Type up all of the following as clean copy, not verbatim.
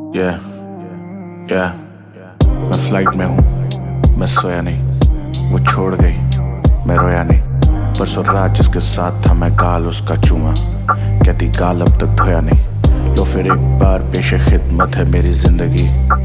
Yeah, yeah, मैं flight में हूँ, मैं सोया नहीं, वो छोड़ गई, मैं रोया नहीं। परसों रात जिसके साथ था मैं गाल उसका चूमा, कहती गाल अब तक धोया नहीं। लो फिर एक बार पेशे खिदमत है मेरी जिंदगी,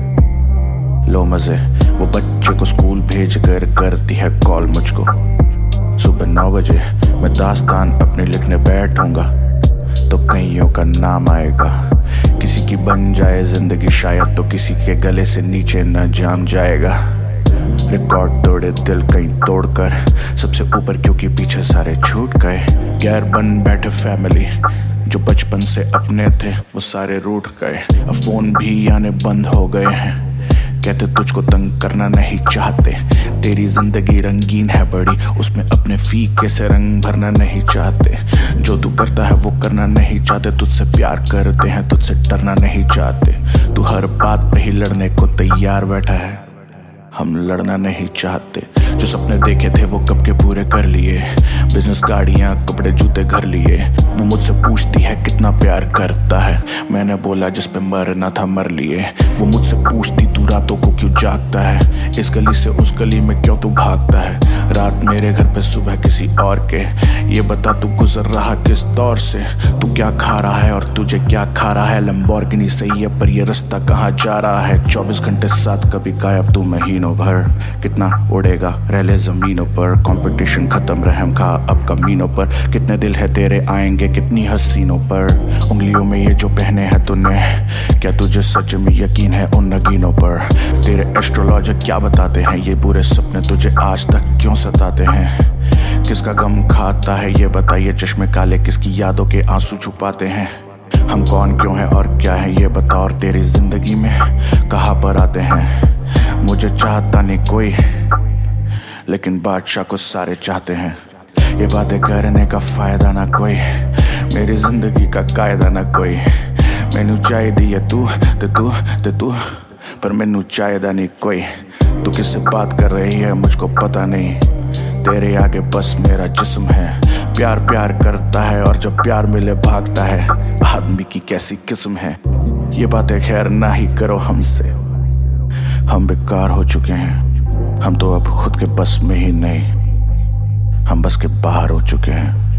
लो मजे। वो बच्चे को स्कूल भेज कर करती है कॉल मुझको। सुबह 9 बजे मैं दास्तान अपनी लिखने बैठूंगा तो कईयों का नाम आएगा। किसी की बन जाए जिंदगी शायद तो किसी के गले से नीचे न जाम जाएगा। रिकॉर्ड तोड़े दिल कहीं तोड़कर सबसे ऊपर क्योंकि पीछे सारे छूट गए। गैर बन बैठे फैमिली जो बचपन से अपने थे वो सारे रूठ गए। अब फोन भी आने बंद हो गए हैं, कहते तुझको तंग करना नहीं चाहते। तेरी जिंदगी रंगीन है बड़ी, उसमें अपने फीके से रंग भरना नहीं चाहते। जो तू करता है वो करना नहीं चाहते, तुझसे प्यार करते हैं तुझसे डरना नहीं चाहते। तू हर बात पे ही लड़ने को तैयार बैठा है, हम लड़ना नहीं चाहते। जो सपने देखे थे वो कब के पूरे कर लिए, बिजनेस गाड़ियां कपड़े जूते घर लिए। वो मुझसे पूछती है कितना प्यार करता है, मैंने बोला जिस पे मरना था मर लिए। वो मुझसे पूछती तू रातों को क्यों जागता है, इस गली से उस गली में क्यों तू भागता है। रात मेरे घर पे सुबह किसी और के, ये बता तू गुजर रहा किस दौर से। तू क्या खा रहा है और तुझे क्या खा रहा है। लंबोर्गिनी सही है पर ये रास्ता कहाँ जा रहा है। 24 घंटे साथ कभी गायब तू महीनों भर, कितना उड़ेगा रह ले जमीनों पर। कंपटीशन खत्म रहम खा अब कमीनों पर। कितने दिल है तेरे आएंगे कितनी हसीनों पर। उंगलियों में ये जो पहने हैं तूने, क्या तुझे सच में यकीन है उन नगीनों पर। तेरे एस्ट्रोलॉजर क्या बताते हैं ये बुरे सपने तुझे आज तक क्यों सताते हैं। किसका गम खाता है ये बताइए, चश्मे काले किसकी यादों के आंसू छुपाते हैं। हम कौन क्यों हैं और क्या है ये बता, और तेरी जिंदगी में कहाँ पर आते हैं। मुझे चाहता नहीं कोई लेकिन बादशाह को सारे चाहते हैं। ये बातें करने का फायदा ना कोई, मेरी जिंदगी का कायदा ना कोई। मैनू चाहिदी है तू ते तू पर मैनू चाहिदा नहीं कोई। तू किससे बात कर रही है मुझको पता नहीं, तेरे आगे बस मेरा जिस्म है। प्यार प्यार करता है और जब प्यार मिले भागता है, आदमी की कैसी किस्म है। ये बातें खैर ना ही करो हमसे, हम बेकार हो चुके हैं। हम तो अब खुद के बस में ही नहीं, हम बस के बाहर हो चुके हैं।